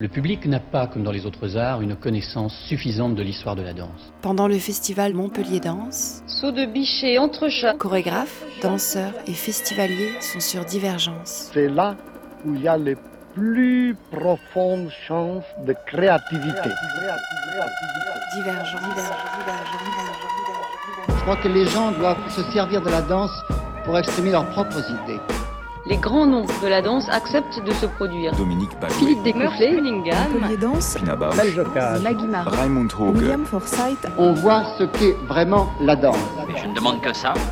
Le public n'a pas, comme dans les autres arts, une connaissance suffisante de l'histoire de la danse. Pendant le festival Montpellier Danse, saut de bichet entre chats, chorégraphes, danseurs et festivaliers sont sur Divergence. C'est là où il y a les plus profondes chances de créativité. Divergence. Je crois que les gens doivent se servir de la danse pour exprimer leurs propres idées. les grands noms de la danse acceptent de se produire. Dominique Balouet, Philippe Descoufflé, Cunningham, Montpellier Danse, Pina Bausch, Maggie Martin, Raimund Hoge. William Forsythe. On voit ce qu'est vraiment la danse. Mais je ne demande que ça.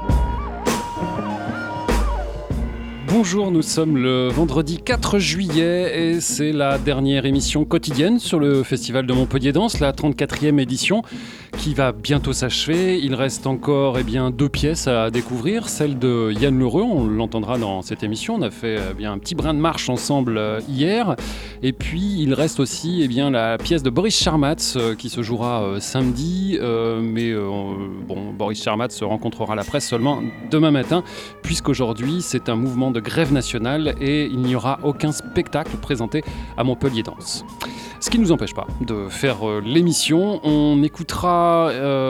Bonjour, nous sommes le vendredi 4 juillet et c'est la dernière émission quotidienne sur le Festival de Montpellier Danse, la 34e édition qui va bientôt s'achever. Il reste encore 2 pièces à découvrir, celle de Yann Lheureux, on l'entendra dans cette émission, on a fait un petit brin de marche ensemble hier. Et puis il reste aussi la pièce de Boris Charmatz qui se jouera samedi, Boris Charmatz se rencontrera la presse seulement demain matin puisqu'aujourd'hui c'est un mouvement de grève nationale et il n'y aura aucun spectacle présenté à Montpellier Danse. Ce qui ne nous empêche pas de faire l'émission. On écoutera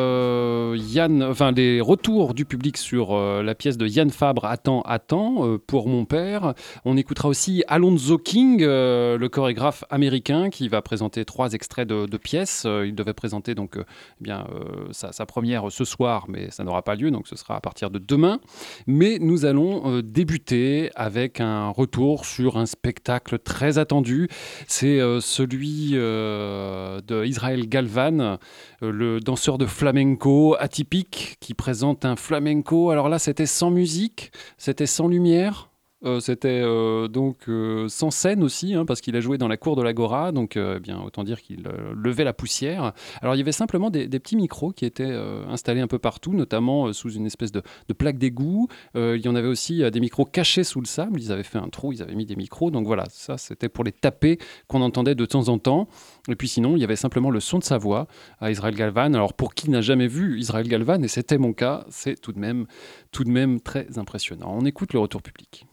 les retours du public sur la pièce de Yann Fabre, Attends, pour mon père. On écoutera aussi Alonzo King, le chorégraphe américain, qui va présenter 3 extraits de pièces. Il devait présenter sa première ce soir, mais ça n'aura pas lieu, donc ce sera à partir de demain. Mais nous allons débuter avec un retour sur un spectacle très attendu. C'est celui de Israël Galvan, le danseur de flamenco atypique qui présente un flamenco. Alors là, c'était sans musique, c'était sans lumière. C'était sans scène aussi, parce qu'il a joué dans la cour de l'Agora, donc autant dire qu'il levait la poussière. Alors il y avait simplement des petits micros qui étaient installés un peu partout, notamment sous une espèce de plaque d'égout. Il y en avait aussi des micros cachés sous le sable, ils avaient fait un trou, ils avaient mis des micros, donc voilà, ça c'était pour les taper qu'on entendait de temps en temps. Et puis sinon, il y avait simplement le son de sa voix à Israël Galvan. Alors pour qui n'a jamais vu Israël Galvan, et c'était mon cas, c'est tout de même très impressionnant. On écoute le retour public.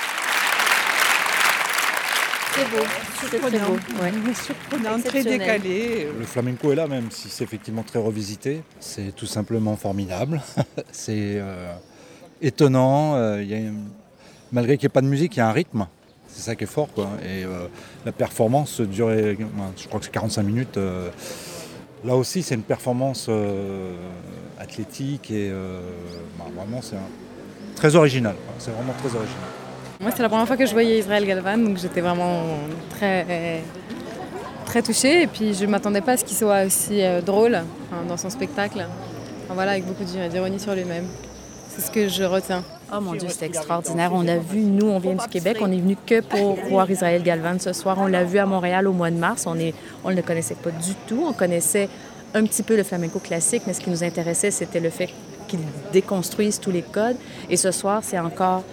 C'est beau, c'est très beau. Ouais. Surprenant, très décalé. Le flamenco est là, même si c'est effectivement très revisité. C'est tout simplement formidable. C'est étonnant. Malgré qu'il n'y ait pas de musique, il y a un rythme. C'est ça qui est fort, quoi. Et la performance durait, je crois que c'est 45 minutes. Là aussi, c'est une performance athlétique et vraiment, c'est très original. C'est vraiment très original. Moi, c'est la première fois que je voyais Israël Galvan, donc j'étais vraiment très, très touchée. Et puis, je ne m'attendais pas à ce qu'il soit aussi drôle dans son spectacle. Avec beaucoup d'ironie sur lui-même. C'est ce que je retiens. Oh mon Dieu, c'était extraordinaire. On a vu, nous, on vient du Québec, on est venu que pour voir Israël Galvan ce soir. On l'a vu à Montréal au mois de mars. On ne le connaissait pas du tout. On connaissait un petit peu le flamenco classique, mais ce qui nous intéressait, c'était le fait qu'il déconstruise tous les codes. Et ce soir, c'est encore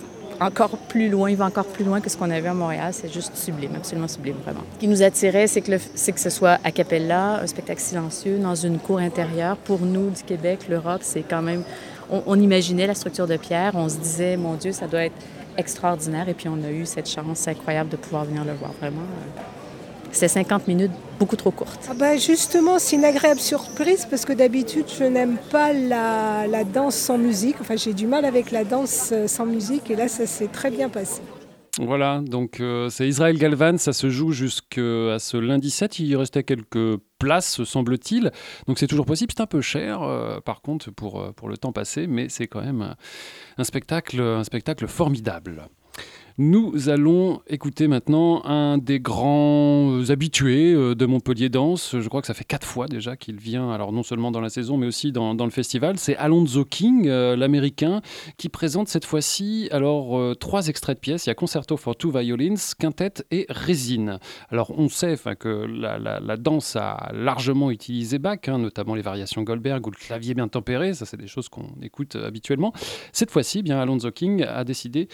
plus loin, il va encore plus loin que ce qu'on a vu à Montréal. C'est juste sublime, absolument sublime, vraiment. Ce qui nous attirait, c'est que ce soit a cappella, un spectacle silencieux, dans une cour intérieure. Pour nous, du Québec, l'Europe, c'est quand même... On imaginait la structure de pierre, on se disait, mon Dieu, ça doit être extraordinaire. Et puis, on a eu cette chance incroyable de pouvoir venir le voir, vraiment. C'était 50 minutes, beaucoup trop courtes. Justement, c'est une agréable surprise parce que d'habitude, je n'aime pas la danse sans musique. Enfin, j'ai du mal avec la danse sans musique et là, ça s'est très bien passé. Voilà, donc c'est Israël Galvan, ça se joue jusqu'à ce lundi 7. Il restait quelques places, semble-t-il. Donc c'est toujours possible, c'est un peu cher, par contre, pour le temps passé, mais c'est quand même un spectacle formidable. Nous allons écouter maintenant un des grands habitués de Montpellier Danse. Je crois que ça fait 4 fois déjà qu'il vient, alors non seulement dans la saison, mais aussi dans le festival. C'est Alonzo King, l'américain, qui présente cette fois-ci 3 extraits de pièces. Il y a Concerto for Two Violins, Quintet et Résine. Alors on sait que la danse a largement utilisé Bach, notamment les variations Goldberg ou le clavier bien tempéré. Ça, c'est des choses qu'on écoute habituellement. Cette fois-ci, Alonzo King a décidé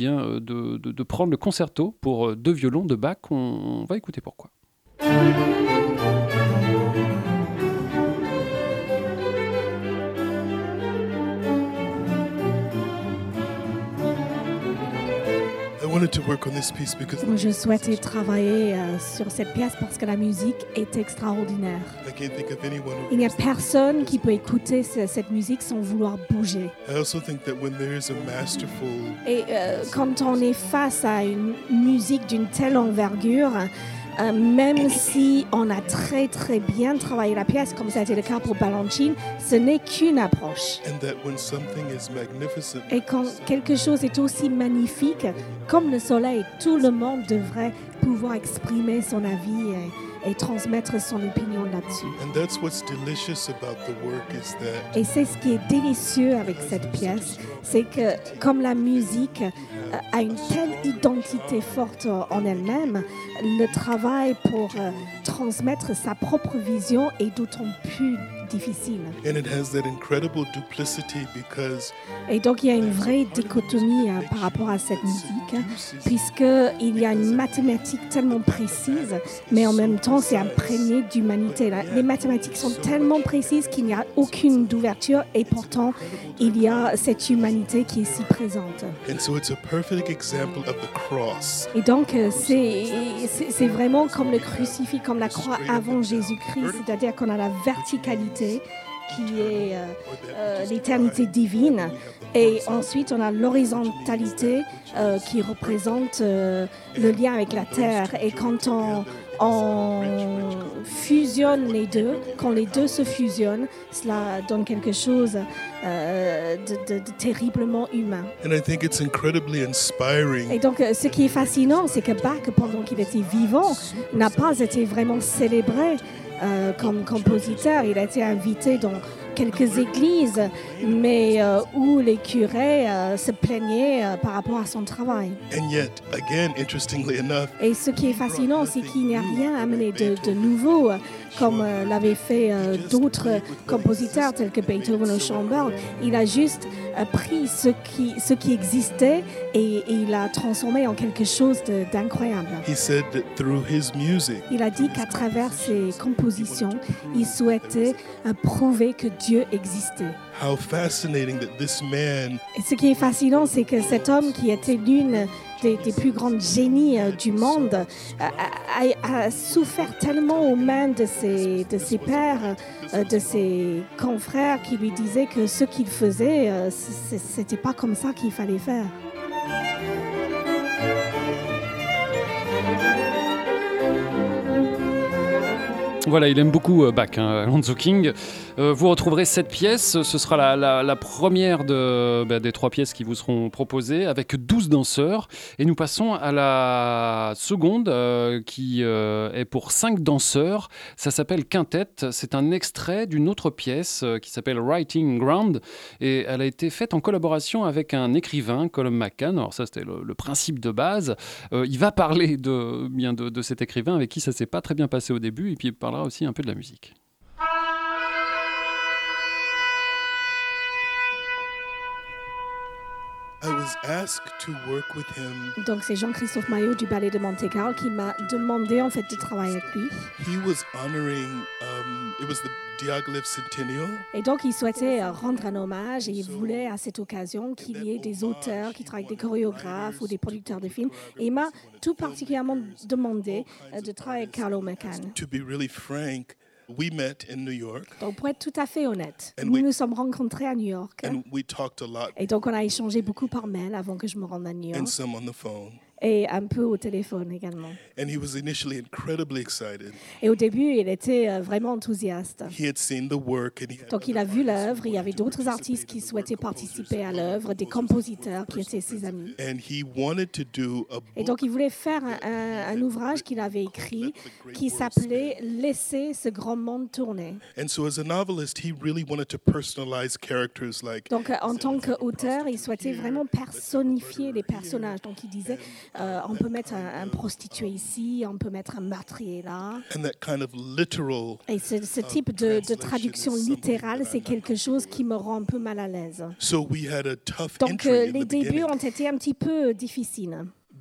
de prendre le concerto pour 2 violons de Bach. On va écouter pourquoi. The Je souhaitais travailler sur cette pièce parce que la musique est extraordinaire. Il n'y a personne qui peut écouter cette musique sans vouloir bouger. Et quand on est face à une musique d'une telle envergure, même si on a très très bien travaillé la pièce, comme ça a été le cas pour Balanchine, ce n'est qu'une approche. Et quand quelque chose est aussi magnifique, comme le soleil, tout le monde devrait pouvoir exprimer son avis et transmettre son opinion là-dessus. Et c'est ce qui est délicieux avec cette pièce, c'est que comme la musique a une telle identité forte en elle-même, le travail pour transmettre sa propre vision est d'autant plus difficile. Et donc il y a une vraie dichotomie par rapport à cette musique, puisqu'il y a une mathématique tellement précise, mais en même temps c'est imprégné d'humanité. Les mathématiques sont tellement précises qu'il n'y a aucune ouverture et pourtant il y a cette humanité qui est si présente. Et donc c'est vraiment comme le crucifix, comme la croix avant Jésus-Christ, c'est-à-dire qu'on a la verticalité qui est l'éternité divine, et ensuite on a l'horizontalité qui représente le lien avec la terre. Et quand on fusionne les deux, quand les deux se fusionnent, cela donne quelque chose de terriblement humain. Et donc ce qui est fascinant, c'est que Bach, pendant qu'il était vivant, n'a pas été vraiment célébré comme compositeur. Il a été invité dans quelques églises, mais où les curés se plaignaient par rapport à son travail. Et ce qui est fascinant, c'est qu'il n'y a rien amené de nouveau, comme l'avaient fait d'autres compositeurs tels que Beethoven ou Schoenberg. Il a juste pris ce qui existait et il l'a transformé en quelque chose d'incroyable. Il a dit qu'à travers ses compositions, il souhaitait prouver que Dieu existait. Et ce qui est fascinant, c'est que cet homme qui était l'une des plus grands génies du monde a souffert tellement aux mains de ses pairs, de ses confrères qui lui disaient que ce qu'il faisait, c'était pas comme ça qu'il fallait faire. Voilà, il aime beaucoup Bach, Alonzo King. Vous retrouverez cette pièce, ce sera la première des 3 pièces qui vous seront proposées, avec 12 danseurs. Et nous passons à la seconde, qui est pour 5 danseurs. Ça s'appelle Quintet. C'est un extrait d'une autre pièce qui s'appelle Writing Ground. Et elle a été faite en collaboration avec un écrivain, Colum McCann. Alors ça, c'était le principe de base. Il va parler de cet écrivain avec qui ça ne s'est pas très bien passé au début. Et puis il parlera aussi un peu de la musique. Donc c'est Jean-Christophe Maillot du Ballet de Monte-Carlo qui m'a demandé en fait de travailler avec lui. Et donc il souhaitait rendre un hommage et il voulait à cette occasion qu'il y ait des auteurs qui travaillent avec des chorégraphes ou des producteurs de films. Et il m'a tout particulièrement demandé de travailler avec Carlo McCann. We met in New York. Donc pour être tout à fait honnête, nous sommes rencontrés à New York. And we talked a lot. Et donc on a échangé beaucoup par mail avant que je me rende à New York. And some on the phone. Et un peu au téléphone également. And he was initially incredibly excited. Et au début, il était vraiment enthousiaste. He had seen the work and donc il a vu l'œuvre, il y avait d'autres artistes qui souhaitaient participer à l'œuvre, des compositeurs qui étaient ses amis. And he wanted to do a book. Et donc il voulait faire un ouvrage qu'il avait écrit qui s'appelait « Laisser ce grand monde tourner ». And so as a novelist, he really wanted to personalize characters like. Donc en tant qu'auteur, il souhaitait vraiment personnifier les personnages. Donc il disait on peut mettre un prostitué ici, on peut mettre un meurtrier là. And that kind of literal, et ce type de traduction littérale, c'est quelque chose qui me rend un peu mal à l'aise. So we had a tough donc les débuts ont été un petit peu difficiles.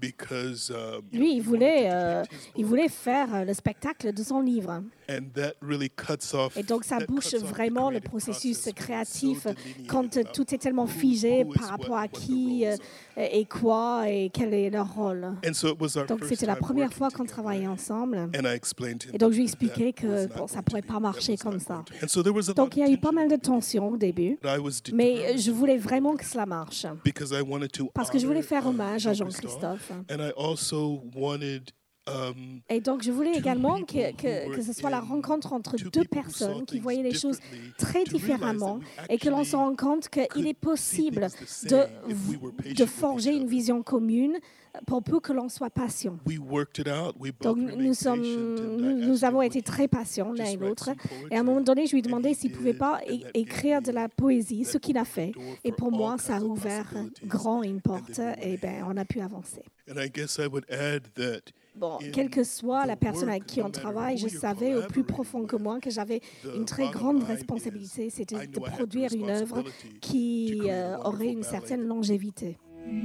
because Lui, il voulait faire le spectacle de son livre. and that really cuts off. Et donc, ça bouche vraiment le processus créatif quand tout est tellement figé par rapport à qui et quoi et quel est leur rôle. And so it was our Donc, first c'était la time première working fois qu'on together. travaillait ensemble. And I explained to him Et donc, je lui ai that expliqué que was bon, not ça ne pourrait pas marcher comme ça. And so there was a Donc, lot il y a eu of pas mal de tensions au début, but I was mais determined je voulais vraiment que cela marche. because I wanted to Parce que je voulais honor, faire hommage à Jean-Christophe. Jean-Christophe. And I also wanted Et donc, je voulais également que ce soit la rencontre entre deux personnes qui voyaient les choses très différemment et que l'on se rende compte qu'il est possible de forger une vision commune pour peu que l'on soit patient. Donc, nous avons été très patients l'un et l'autre. Et à un moment donné, je lui ai demandé s'il ne pouvait pas écrire de la poésie, ce qu'il a fait. Et pour moi, ça a ouvert grand une porte et on a pu avancer. And I guess I would add that Bon, quelle que soit la personne avec qui on travaille, je savais au plus profond que moi que j'avais une très grande responsabilité, c'était de produire une œuvre qui aurait une certaine longévité.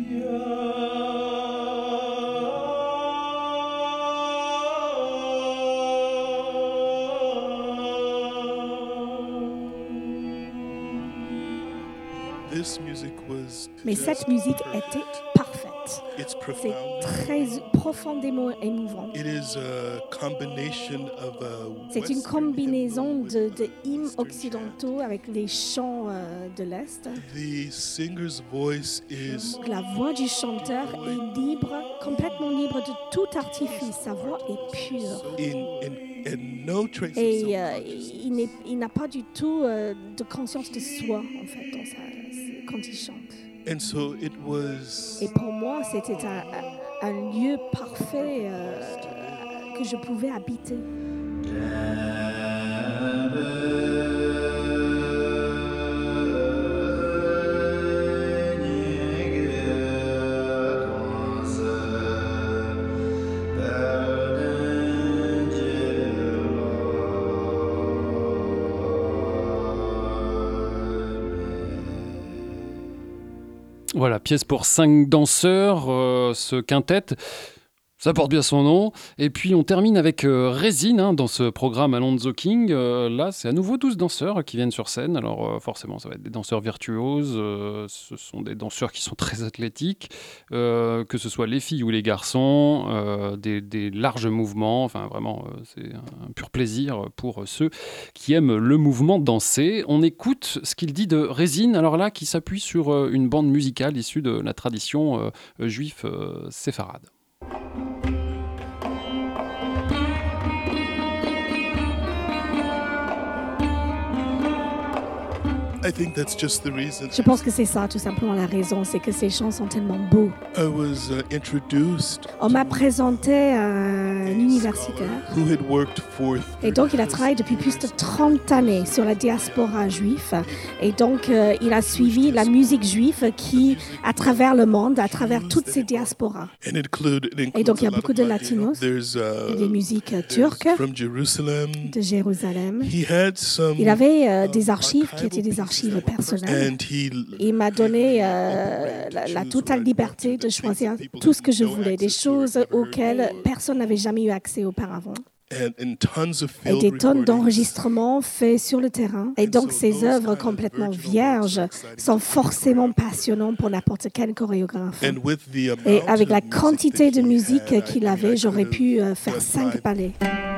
this music was Mais cette musique était parfaite. It's C'est profound. très profondément émouvant. It is a combination of C'est une combinaison de hymnes occidentaux avec les chants de l'Est. the singer's voice is La voix du chanteur est libre, complètement libre de tout artifice. Sa voix est pure. and no trace of Et self-consciousness. il n'a pas du tout de conscience de soi, en fait, quand il chante. And so it was Et pour moi, c'était un lieu parfait que je pouvais habiter. Voilà, pièce pour 5 danseurs, ce quintet. Ça porte bien son nom. Et puis on termine avec Résine dans ce programme Alonzo King. Là, c'est à nouveau 12 danseurs qui viennent sur scène. Alors forcément, ça va être des danseurs virtuoses. Ce sont des danseurs qui sont très athlétiques, que ce soit les filles ou les garçons, des larges mouvements. Enfin, vraiment, c'est un pur plaisir pour ceux qui aiment le mouvement dansé. On écoute ce qu'il dit de Résine. Alors là, qui s'appuie sur une bande musicale issue de la tradition juive séfarade. I think that's just the reason. Je pense que c'est ça, tout simplement la raison, c'est que ces chants sont tellement beaux. I was introduced On m'a présenté à un universitaire who had worked for et donc il a travaillé depuis plus de 30 années sur la diaspora juive et donc il a suivi la musique juive qui, à travers le monde, à travers toutes ces diasporas. and it includes Et donc il y a a lot beaucoup of de Latino. latinos, There's et des musiques turques from Jerusalem. de Jérusalem. He had some Il avait des archives qui étaient des archives personnelles. and he Il m'a donné la totale liberté de choisir tout ce que je voulais, des choses auxquelles personne n'avait jamais eu accès auparavant. and tons of Et field des tonnes recordings. d'enregistrements faits sur le terrain. Et donc ces œuvres complètement vierges sont forcément passionnantes pour n'importe quel chorégraphe. And with the Et amount avec of la music quantité that de he musique had, qu'il I avait, j'aurais could pu have faire done 5 five. ballets.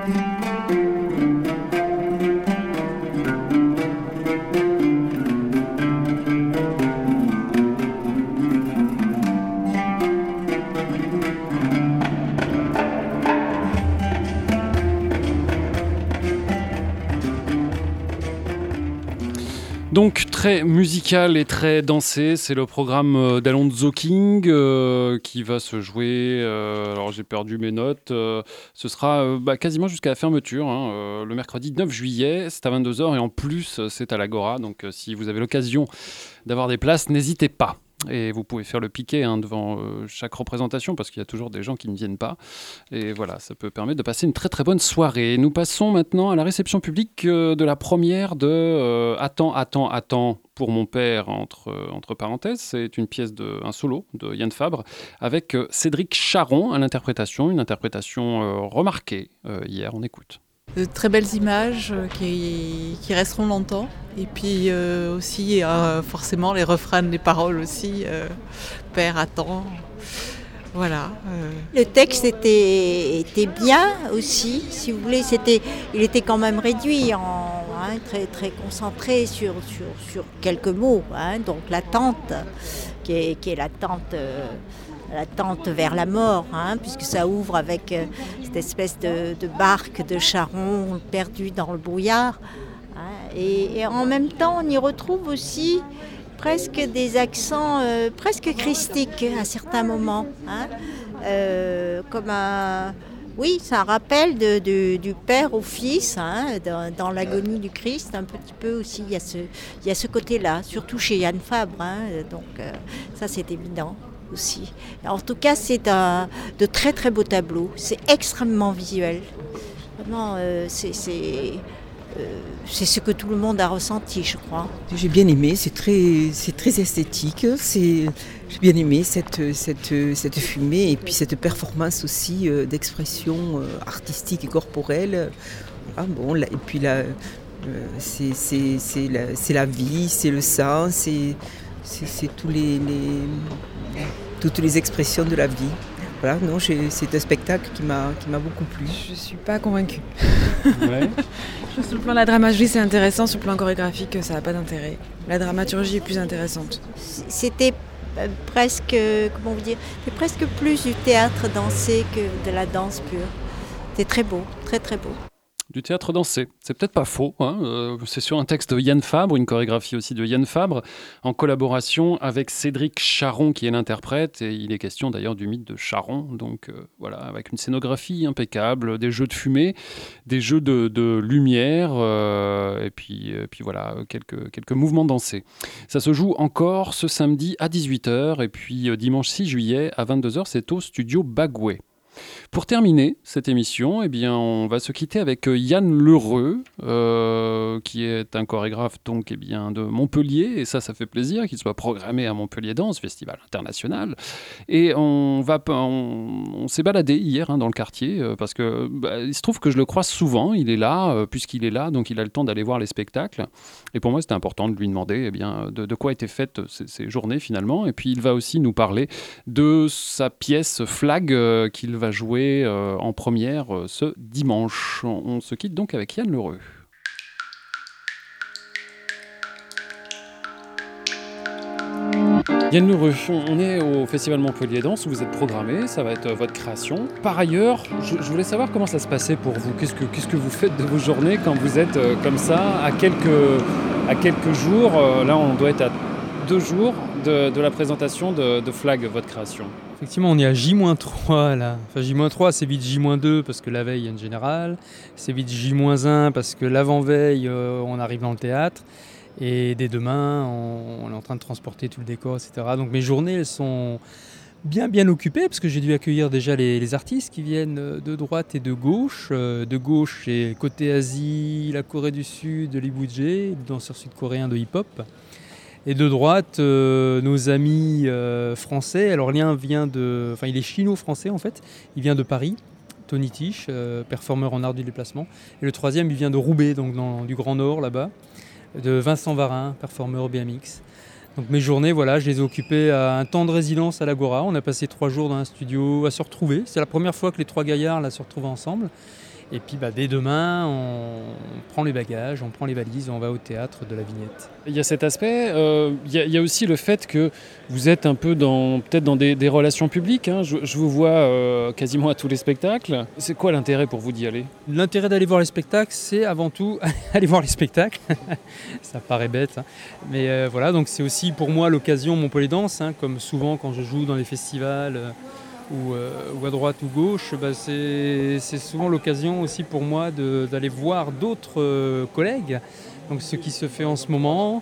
Donc très musical et très dansé, c'est le programme d'Alonzo King qui va se jouer, alors j'ai perdu mes notes, ce sera quasiment jusqu'à la fermeture, le mercredi 9 juillet, c'est à 22h et en plus c'est à l'Agora, donc si vous avez l'occasion d'avoir des places, n'hésitez pas. Et vous pouvez faire le piquet devant chaque représentation parce qu'il y a toujours des gens qui ne viennent pas. Et voilà, ça peut permettre de passer une très très bonne soirée. Nous passons maintenant à la réception publique de la première de Attends pour mon père, entre parenthèses. C'est une pièce, un solo de Yann Fabre avec Cédric Charon à l'interprétation. Une interprétation remarquée hier, on écoute. De très belles images qui resteront longtemps. Et puis aussi, forcément, les refrains, les paroles aussi. Père attend. Voilà. Le texte était bien aussi, si vous voulez. Il était quand même réduit, très, très concentré sur quelques mots. Donc l'attente, qui est l'attente vers la mort, puisque ça ouvre avec cette espèce de barque de Charon perdue dans le brouillard. Et en même temps, on y retrouve aussi presque des accents presque christiques à certains moments. Oui, c'est un rappel du père au fils, dans l'agonie du Christ, un petit peu aussi. Il y a ce côté-là, surtout chez Yann Fabre. Donc ça, c'est évident aussi. En tout cas, c'est de très très beaux tableaux. C'est extrêmement visuel. Vraiment, c'est ce que tout le monde a ressenti, je crois. J'ai bien aimé, c'est très esthétique. J'ai bien aimé cette fumée et puis cette performance aussi d'expression artistique et corporelle. Voilà, et puis là, c'est la vie, c'est le sang, c'est toutes les expressions de la vie. Voilà, non, c'est un spectacle qui m'a beaucoup plu. Je ne suis pas convaincue. Ouais. Sur le plan de la dramaturgie, c'est intéressant. Sur le plan chorégraphique, ça n'a pas d'intérêt. La dramaturgie est plus intéressante. C'était presque, comment vous dire, c'est presque plus du théâtre dansé que de la danse pure. C'était très beau, très très beau. Du théâtre dansé, c'est peut-être pas faux. C'est sur un texte de Yann Fabre, une chorégraphie aussi de Yann Fabre, en collaboration avec Cédric Charon qui est l'interprète. Et il est question d'ailleurs du mythe de Charon. Donc voilà, avec une scénographie impeccable, des jeux de fumée, des jeux de lumière, et puis voilà, quelques mouvements dansés. Ça se joue encore ce samedi à 18h, et puis dimanche 6 juillet à 22h, c'est au studio Bagouet. Pour terminer cette émission, on va se quitter avec Yann Lheureux, qui est un chorégraphe donc, de Montpellier, et ça fait plaisir qu'il soit programmé à Montpellier Danse, festival international. Et on s'est baladé hier dans le quartier, parce que il se trouve que je le croise souvent, il est là, puisqu'il est là, donc il a le temps d'aller voir les spectacles. Et pour moi, c'était important de lui demander de quoi étaient faites ces journées finalement. Et puis il va aussi nous parler de sa pièce Flag qu'il va jouer en première ce dimanche. On se quitte donc avec Yann Lheureux. Yann Lheureux, on est au Festival Montpellier Danse où vous êtes programmé, ça va être votre création. Par ailleurs, je voulais savoir comment ça se passait pour vous. Qu'est-ce que vous faites de vos journées quand vous êtes comme ça, à quelques jours, là on doit être à 2 jours de la présentation de Flag, votre création. Effectivement, on est à J-3 là. Enfin, J-3, c'est vite J-2 parce que la veille, il y a une générale. C'est vite J-1 parce que l'avant-veille, on arrive dans le théâtre. Et dès demain, on est en train de transporter tout le décor, etc. Donc mes journées, elles sont bien occupées parce que j'ai dû accueillir déjà les artistes qui viennent de droite et de gauche. De gauche, c'est côté Asie, la Corée du Sud, Lee Woo-jae, danseur sud-coréen de hip-hop. Et de droite, nos amis français. Alors l'un il est chino-français en fait. Il vient de Paris, Tony Tisch, performeur en art du déplacement. Et le troisième, il vient de Roubaix, donc du Grand Nord là-bas, de Vincent Varin, performeur BMX. Donc mes journées, je les ai occupées à un temps de résidence à l'Agora. On a passé 3 jours dans un studio à se retrouver. C'est la première fois que les 3 gaillards se retrouvent ensemble. Et puis dès demain, on prend les bagages, on prend les valises et on va au théâtre de la Vignette. Il y a cet aspect, il y a aussi le fait que vous êtes un peu peut-être dans des relations publiques. Je vous vois quasiment à tous les spectacles. C'est quoi l'intérêt pour vous d'y aller ? L'intérêt d'aller voir les spectacles, c'est avant tout aller voir les spectacles. Ça paraît bête, mais voilà, donc c'est aussi pour moi l'occasion Montpellier Danse, comme souvent quand je joue dans les festivals. Ou à droite ou gauche, c'est souvent l'occasion aussi pour moi d'aller voir d'autres collègues, donc ce qui se fait en ce moment,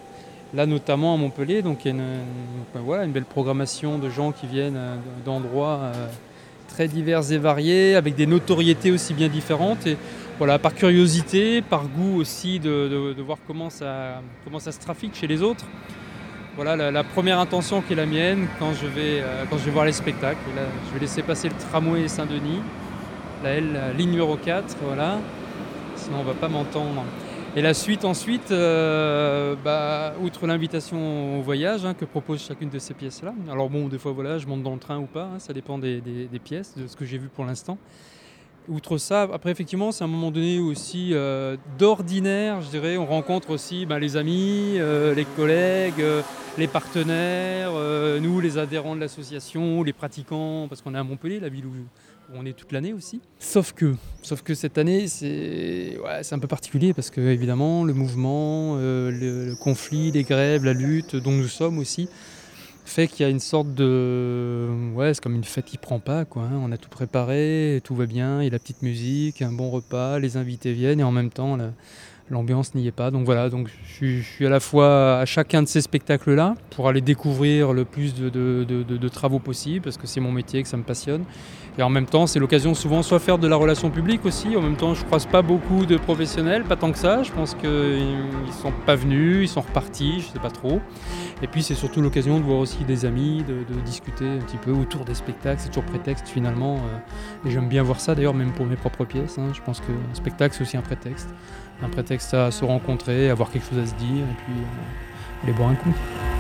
Là, notamment à Montpellier, donc il y a une belle programmation de gens qui viennent d'endroits très divers et variés, avec des notoriétés aussi bien différentes. Et voilà, par curiosité, par goût aussi de voir comment ça se trafique chez les autres. Voilà la première intention qui est la mienne quand je vais voir les spectacles. Et là, je vais laisser passer le tramway Saint-Denis, la ligne numéro 4, voilà. Sinon on ne va pas m'entendre. Et la suite ensuite, outre l'invitation au voyage que propose chacune de ces pièces-là. Alors bon, des fois je monte dans le train ou pas, ça dépend des pièces, de ce que j'ai vu pour l'instant. Outre ça, après effectivement, c'est un moment donné aussi d'ordinaire, je dirais. On rencontre aussi les amis, les collègues, les partenaires, nous, les adhérents de l'association, les pratiquants, parce qu'on est à Montpellier, la ville où on est toute l'année aussi. Sauf que cette année, c'est un peu particulier parce que évidemment, le mouvement, le conflit, les grèves, la lutte dont nous sommes aussi, fait qu'il y a une sorte de... c'est comme une fête qui prend pas, quoi. On a tout préparé, tout va bien, il y a la petite musique, un bon repas, les invités viennent et en même temps, l'ambiance n'y est pas. Donc voilà, je suis à la fois à chacun de ces spectacles-là pour aller découvrir le plus de travaux possible parce que c'est mon métier, que ça me passionne. Et en même temps, c'est l'occasion souvent soit faire de la relation publique aussi. En même temps, je ne croise pas beaucoup de professionnels, pas tant que ça. Je pense qu'ils ne sont pas venus, ils sont repartis, je ne sais pas trop. Et puis, c'est surtout l'occasion de voir aussi des amis, de discuter un petit peu autour des spectacles. C'est toujours prétexte finalement. Et j'aime bien voir ça d'ailleurs, même pour mes propres pièces. Je pense qu'un spectacle, c'est aussi un prétexte. Un prétexte à se rencontrer, à avoir quelque chose à se dire et puis aller boire un coup.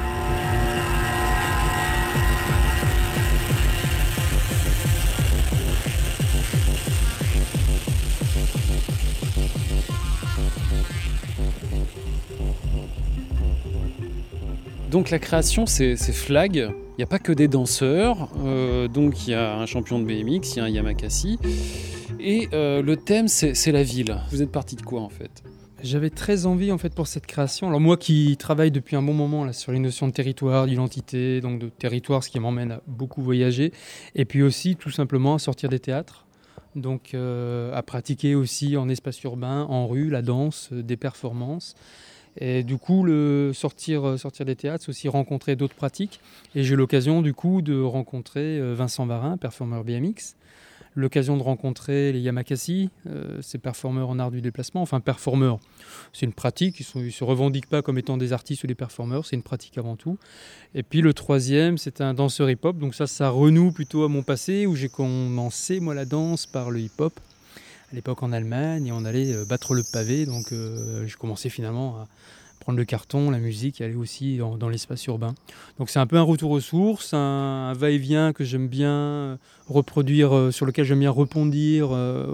Donc la création, c'est flag. Il n'y a pas que des danseurs. Donc il y a un champion de BMX, il y a un Yamakasi. Et le thème, c'est la ville. Vous êtes parti de quoi en fait ? J'avais très envie en fait pour cette création. Alors moi qui travaille depuis un bon moment là, sur les notions de territoire, d'identité, donc de territoire, ce qui m'emmène à beaucoup voyager. Et puis aussi tout simplement à sortir des théâtres. Donc à pratiquer aussi en espace urbain, en rue, la danse, des performances. Et du coup, sortir des théâtres, c'est aussi rencontrer d'autres pratiques. Et j'ai l'occasion du coup de rencontrer Vincent Varin, performeur BMX. L'occasion de rencontrer les Yamakasi, ces performeurs en art du déplacement. Enfin, performeurs, c'est une pratique. Ils ne se revendiquent pas comme étant des artistes ou des performeurs. C'est une pratique avant tout. Et puis le troisième, c'est un danseur hip-hop. Donc ça renoue plutôt à mon passé, où j'ai commencé, moi, la danse par le hip-hop. À l'époque en Allemagne, et on allait battre le pavé. Donc j'ai commencé finalement à prendre le carton, la musique, et aller aussi dans l'espace urbain. Donc c'est un peu un retour aux sources, un va-et-vient que j'aime bien reproduire, sur lequel j'aime bien rebondir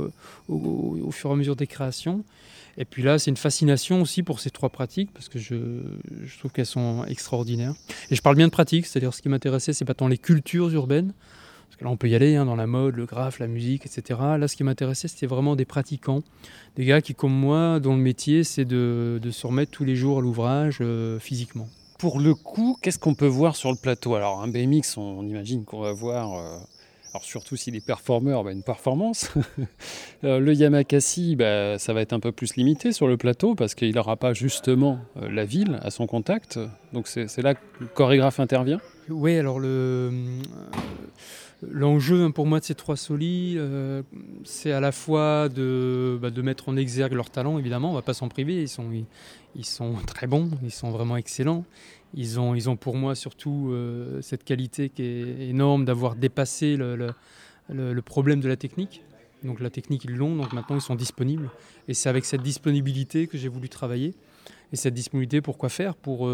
au fur et à mesure des créations. Et puis là, c'est une fascination aussi pour ces trois pratiques, parce que je trouve qu'elles sont extraordinaires. Et je parle bien de pratiques, c'est-à-dire ce qui m'intéressait, c'est pas tant les cultures urbaines, parce que là, on peut y aller dans la mode, le graphe, la musique, etc. Là, ce qui m'intéressait, c'était vraiment des pratiquants, des gars qui, comme moi, dont le métier, c'est de se remettre tous les jours à l'ouvrage physiquement. Pour le coup, qu'est-ce qu'on peut voir sur le plateau ? Alors, un BMX, on imagine qu'on va voir, alors surtout s'il est performeur, une performance. Le Yamakasi, ça va être un peu plus limité sur le plateau, parce qu'il n'aura pas justement la ville à son contact. Donc, c'est là que le chorégraphe intervient ? Oui, alors l'enjeu pour moi de ces trois solis, c'est à la fois de mettre en exergue leur talent, évidemment, on ne va pas s'en priver, ils sont très bons, ils sont vraiment excellents. Ils ont pour moi surtout cette qualité qui est énorme d'avoir dépassé le problème de la technique. Donc la technique, ils l'ont, donc maintenant ils sont disponibles. Et c'est avec cette disponibilité que j'ai voulu travailler. Et cette disponibilité, pourquoi faire ? Pour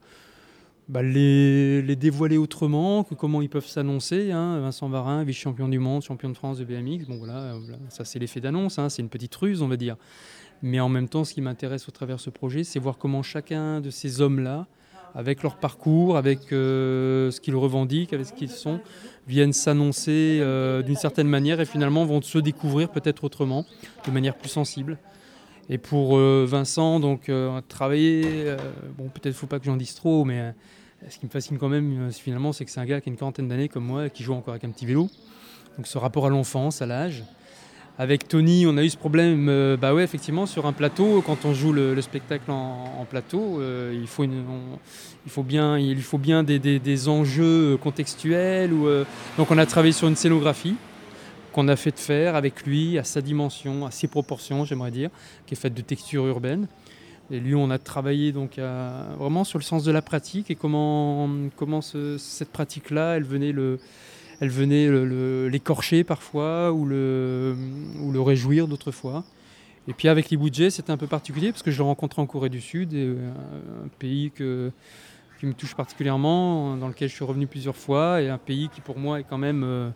les dévoiler autrement, que comment ils peuvent s'annoncer. Vincent Varin, vice-champion du monde, champion de France de BMX, bon voilà, ça c'est l'effet d'annonce, c'est une petite ruse on va dire. Mais en même temps, ce qui m'intéresse au travers de ce projet, c'est voir comment chacun de ces hommes-là, avec leur parcours, avec ce qu'ils revendiquent, avec ce qu'ils sont, viennent s'annoncer d'une certaine manière et finalement vont se découvrir peut-être autrement, de manière plus sensible. Et pour Vincent, donc travailler, peut-être qu'il ne faut pas que j'en dise trop, mais ce qui me fascine quand même finalement, c'est que c'est un gars qui a une quarantaine d'années comme moi, qui joue encore avec un petit vélo. Donc ce rapport à l'enfance, à l'âge, Avec Tony, on a eu ce problème, effectivement, sur un plateau, quand on joue le spectacle en plateau, il lui faut bien des enjeux contextuels. Donc on a travaillé sur une scénographie qu'on a fait de faire avec lui, à sa dimension, à ses proportions, j'aimerais dire, qui est faite de textures urbaines. Et lui, on a travaillé donc vraiment sur le sens de la pratique et comment cette pratique-là, elle venait l'écorcher parfois ou le réjouir d'autres fois. Et puis avec Lee Woo-jae, c'était un peu particulier parce que je l'ai rencontré en Corée du Sud, un pays qui me touche particulièrement, dans lequel je suis revenu plusieurs fois, et un pays qui pour moi est quand même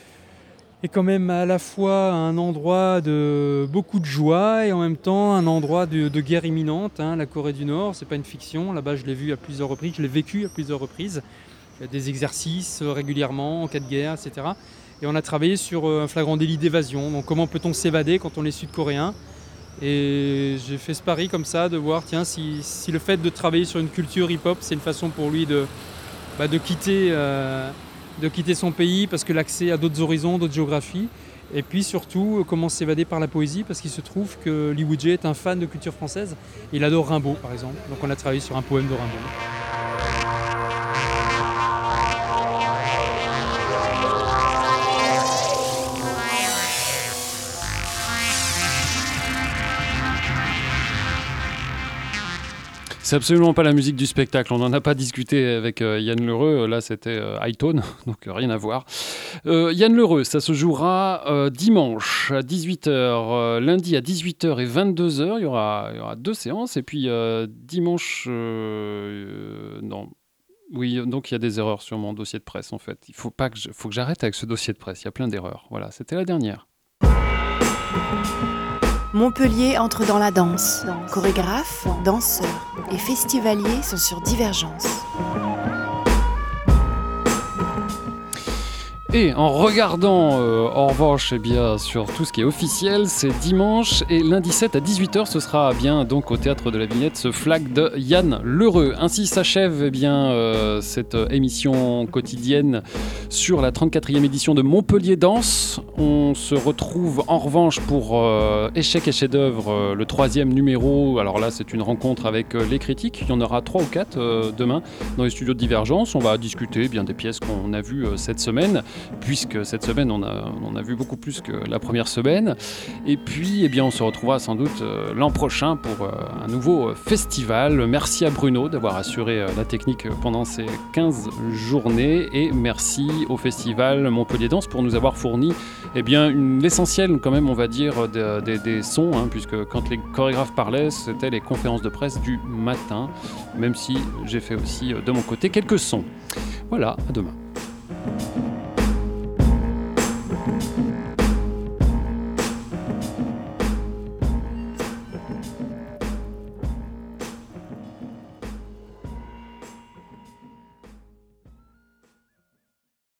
à la fois un endroit de beaucoup de joie et en même temps un endroit de guerre imminente. La Corée du Nord, c'est pas une fiction. Là-bas, je l'ai vu à plusieurs reprises, je l'ai vécu à plusieurs reprises. Il y a des exercices régulièrement en cas de guerre, etc. Et on a travaillé sur un flagrant délit d'évasion. Donc comment peut-on s'évader quand on est sud-coréen ? Et j'ai fait ce pari comme ça, de voir si le fait de travailler sur une culture hip-hop, c'est une façon pour lui de quitter son pays, parce que l'accès à d'autres horizons, d'autres géographies. Et puis surtout, comment s'évader par la poésie, parce qu'il se trouve que Lee Woo-jae est un fan de culture française. Il adore Rimbaud, par exemple. Donc on a travaillé sur un poème de Rimbaud. C'est absolument pas la musique du spectacle. On n'en a pas discuté avec Yann L'Heureux. Là, c'était High Tone, donc rien à voir. Yann L'Heureux, ça se jouera dimanche à 18h, lundi à 18h et 22h. Il y aura 2 séances. Et puis dimanche... non. Oui, donc il y a des erreurs sur mon dossier de presse, en fait. Il faut que j'arrête avec ce dossier de presse. Il y a plein d'erreurs. Voilà, c'était la dernière. Montpellier entre dans la danse. Chorégraphes, danseurs et festivaliers sont sur Divergence. Et en regardant, en revanche, sur tout ce qui est officiel, c'est dimanche et lundi 7 à 18h, ce sera bien donc au Théâtre de la Vignette, ce flag de Yann L'Heureux. Ainsi s'achève cette émission quotidienne sur la 34e édition de Montpellier Danse. On se retrouve en revanche pour Échecs et chefs-d'œuvre, le 3e numéro. Alors là, c'est une rencontre avec les critiques. Il y en aura 3 ou 4 demain dans les studios de Divergence. On va discuter des pièces qu'on a vues cette semaine, puisque cette semaine on a vu beaucoup plus que la première semaine. Et puis on se retrouvera sans doute l'an prochain pour un nouveau festival. Merci à Bruno d'avoir assuré la technique pendant ces 15 journées, et merci au festival Montpellier Danse pour nous avoir fourni l'essentiel quand même, on va dire, des sons, puisque quand les chorégraphes parlaient, c'était les conférences de presse du matin, même si j'ai fait aussi de mon côté quelques sons. Voilà, à demain.